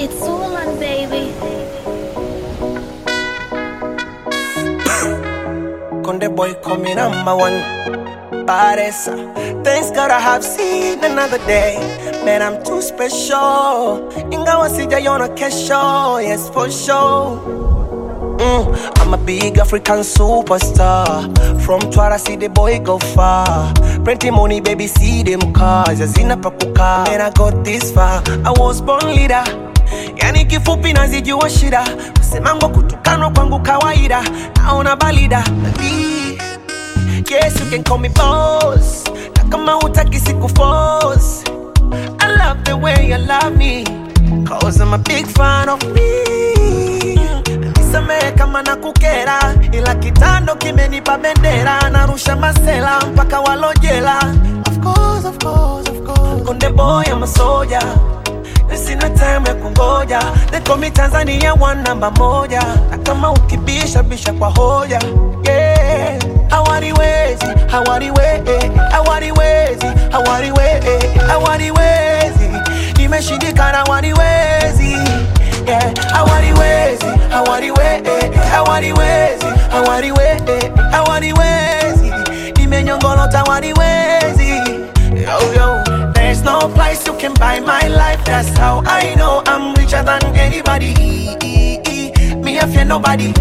It's all on, baby. Conde boy coming number one. Paresa. Thanks God I have seen another day. Man, I'm too special. Ingawa sijaiona kesho. Yes, for sure. I'm a big African superstar. From Twara, see the boy go far. Plenty money, baby, see them cars. Yazina pakuka. Man, I got this far. I was born leader. Yani kifupi nazijua shida. Kusemango kutukanwa kwangu kawaida. Naona balida. Yes, you can call me boss. Na kama hutaki siku force. I love the way you love me. Cause I'm a big fan of me. Nisamehe kama nakukera. Ila kitando kimenipa bendera. Narusha masela mpaka walojela. Of course, of course, of course. Konde boy, I'm a soldier. Sina time ya kungoja. They call me Tanzania one number moja. Na kama ukibisha bisha kwa hoja. Yeah. Hawariwezi, hawariwezi, hawariwezi, hawariwezi, hawariwezi. Nimeshindikana hawariwezi. Yeah. Hawariwezi, hawariwezi, hawariwezi, hawariwezi, hawariwezi. Nimenyongolota hawariwezi. Yo, yo. There's no price you can buy my life. That's how I know I'm richer than anybody. Me, I fear nobody.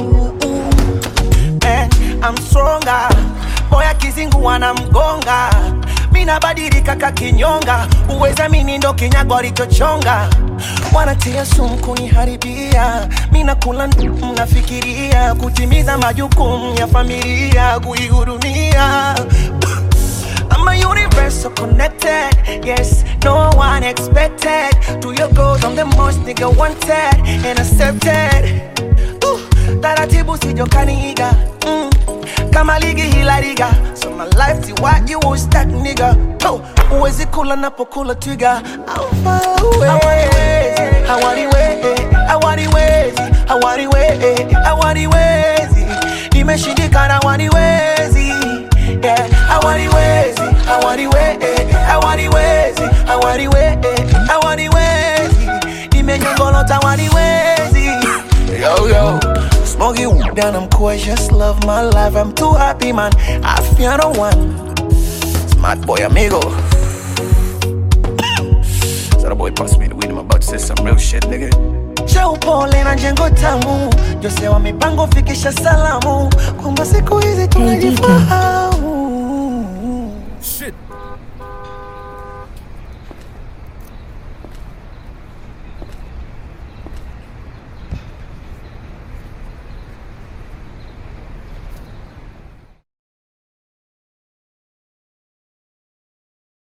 Man, I'm stronger. Boy, akizingu wana mgonga. Mina badilika kakinyonga. Uweza mini ndo kinyago alichochonga. Wanatia sumu kuniharibia. Mina kula mnafikiria. Kutimiza majukumu ya familia. Kuihudumia. I'm a universal connected. Yes, no one expected. To your goals, I'm the most nigga wanted and accepted. Taratibu sijokaniga. Kama ligi hila liga. So my life ti what you will stack nigga. Uwezi kula napokula twiga. I'm far away. Hawariwezi, hawariwezi, hawariwezi, hawariwezi. Nimeshindikana hawariwezi. Yeah, hawariwezi, hawariwezi, hawariwezi, hawariwezi, hawariwezi. Nimenyongolota hawariwezi. Yo, yo. Smoking down, I'm cool, just love my life. I'm too happy, man. I feel no one. Smart boy, amigo. So the boy passed me the weed. I'm about to say some real shit, nigga. Pole na jengo tamu. Jose wa mipango fikisha salamu. Kwamba siku hizi tunajifahamu.